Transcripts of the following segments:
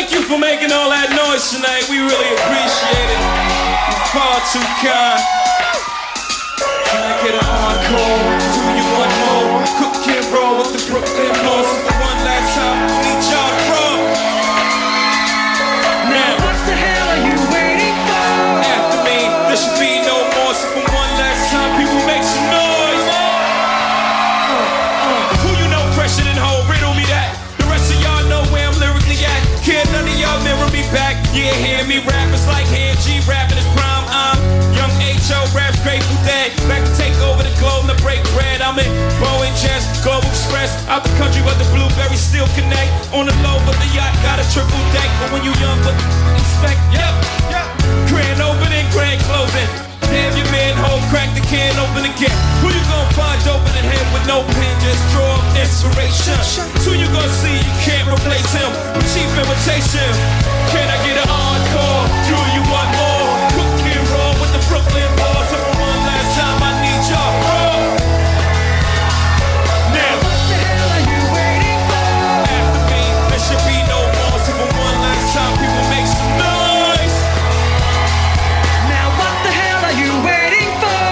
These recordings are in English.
Thank you for making all that noise tonight. We really appreciate it. You're far too kind. Can I get an encore? Do you want more? Cook and roll with the Brooklyn Boys for one last time. Need y'all to roll. Now, what the hell are you waiting for? After me, there should be no more. So for one last time, people make some noise. Who you know fresher than whole? Riddle me that. The rest of y'all know where I'm lyrically at. Can't none of y'all mirror me back. Yeah, hear me rap. It's like Hand G rapping his prime. I'm Young H.O. raps Grateful Dead. Back to take over the globe and to break bread. I'm in Boeing Jets, Global Express. Out the country, but the blueberries still connect. On the low, but the yacht got a triple deck. But when you young, but expect, yep. Grand opening, grand closing. Damn, your manhole, crack the can open again. Who you gonna find open in head with no pen? Just draw up inspiration. Who you gonna see? You can't replace him with cheap imitation. Can I get an encore? Do you want more? Cook and roll with the Brooklyn Boys. So for one last time, I need y'all roll. Now, What the hell are you waiting for? after me, there should be no more. So for one last time, people make some noise. Now what the hell are you waiting for?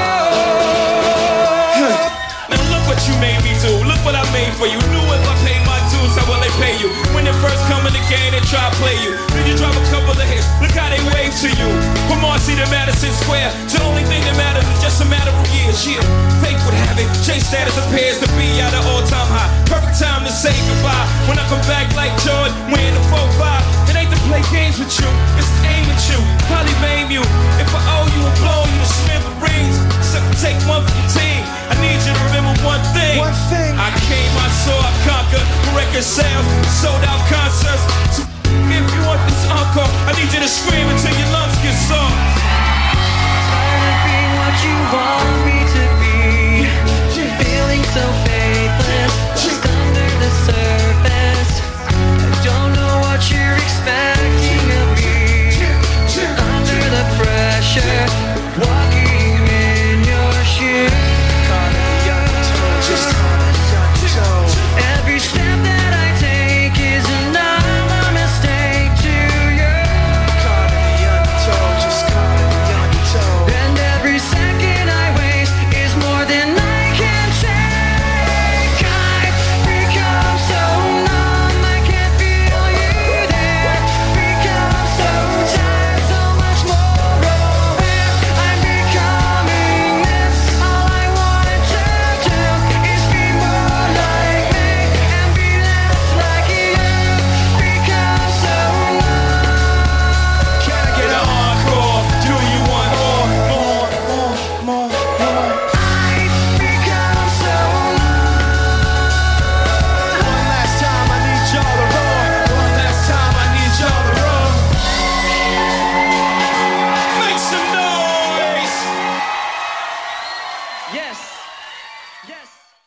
Now look what you made me do. Look what I made for you. Knew if I paid my dues, how will they pay you? When they first come in the game, they try to play you. Then you drop a couple of hits. Look how they wave to you. From Marcy to Madison Square, the only thing that matters is just a matter of years. Yeah, fate would have it. Chase status appears to be at an all-time high. Perfect time to say goodbye. When I come back like Jordan, wearing the 4-5. It ain't to play games with you. It's to aim at you. Probably maim you. If I owe you and blow you to smithereens, except to take one for the team. I need you to remember one thing. I came, I saw, I conquered. Record sales, sold out concerts. So if you want this encore, I need you to scream until your lungs get sore. Tired of being what you want me